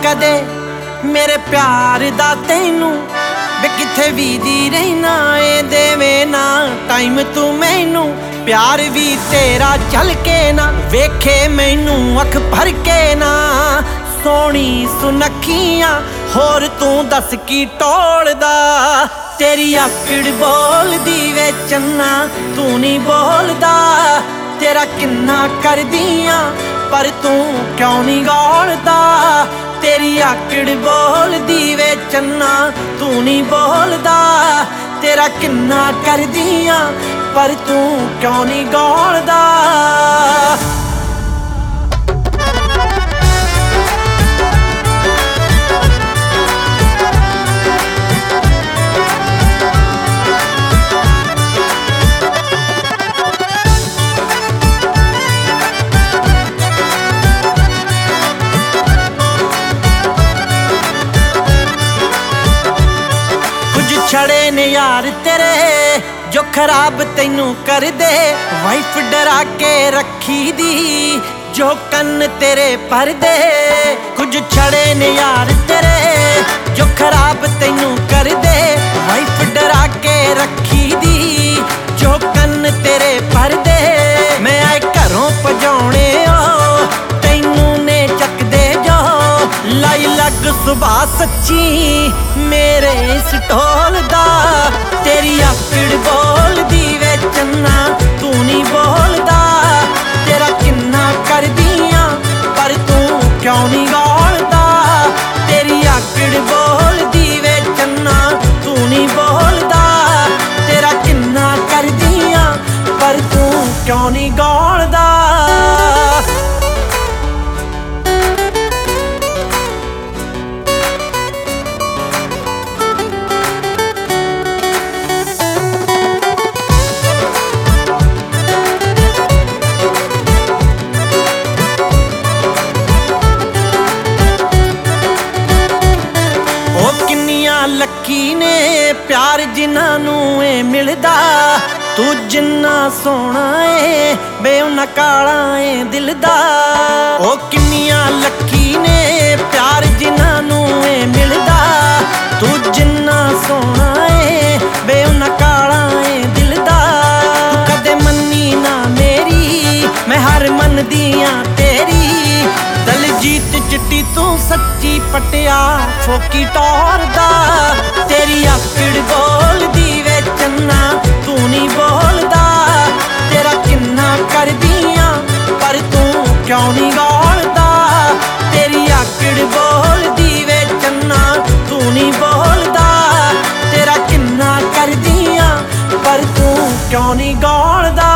कदे मेरे प्यार दा तैनू वे किथे वीदी रहना ए देवे ना टाइम तू मैनू प्यार भी तेरा चल के ना वेखे मैनू अख भर के ना सोहनी सुनखियां होर तू दस की टोलदा तेरी आकड़ बोलदी वे चन्ना तू नहीं बोलदा तेरा किन्ना कर दियां पर तू क्यों नहीं गौलदा तेरी आकड़ बोलदी वे चन्ना तू नहीं बोलदा तेरा किन्ना कर दियां पर तू क्यों नहीं गौलदा छड़े ने यार तेरे जो खराब तैनू कर दे वाइफ डरा के रखी दी जो कन्न तेरे पर दे कुछ छड़े ने यार तेरे जो खराब तैनू कर दे वाइफ डरा के रखी दी जो कन्न तेरे पर दे मैं आए घरों भजाने तैनू ने चक दे जो लाई लग सुबह सच्ची मेरे इस ढोल दा तेरी आकड़ बोलदी वे चन्ना तू नहीं बोलदा तेरा किन्ना कर दियां पर तू क्यों नहीं गौलदा तेरी आकड़ बोलदी वे चन्ना तू नहीं बोलदा तेरा किन्ना कर दियां पर तू क्यों नहीं गौलदा लक्की ने प्यार जिन्हां ए मिलदा तू जिन्ना सोहना ए बे उन्ना काला ए दिल दा ओ किन्नियां लक्की ने प्यार जिन्हां ए मिलदा तू जिन्ना सोहना ए बे उन्ना काला ए दिल दा तू कदे मन्नी ना मेरी मैं हर मनदियां तेरी दलजीत चिट्टी तू सच्ची पटिया फोकी टौर दा तेरी आकड़ बोलदी वे चन्ना तू नहीं बोलदा तेरा किन्ना कर दियां पर तू क्यों नहीं गौलदा तेरी आकड़ बोलदी वे चन्ना तू नहीं बोलदा तेरा किन्ना कर दियां पर तू क्यों नहीं गौलदा।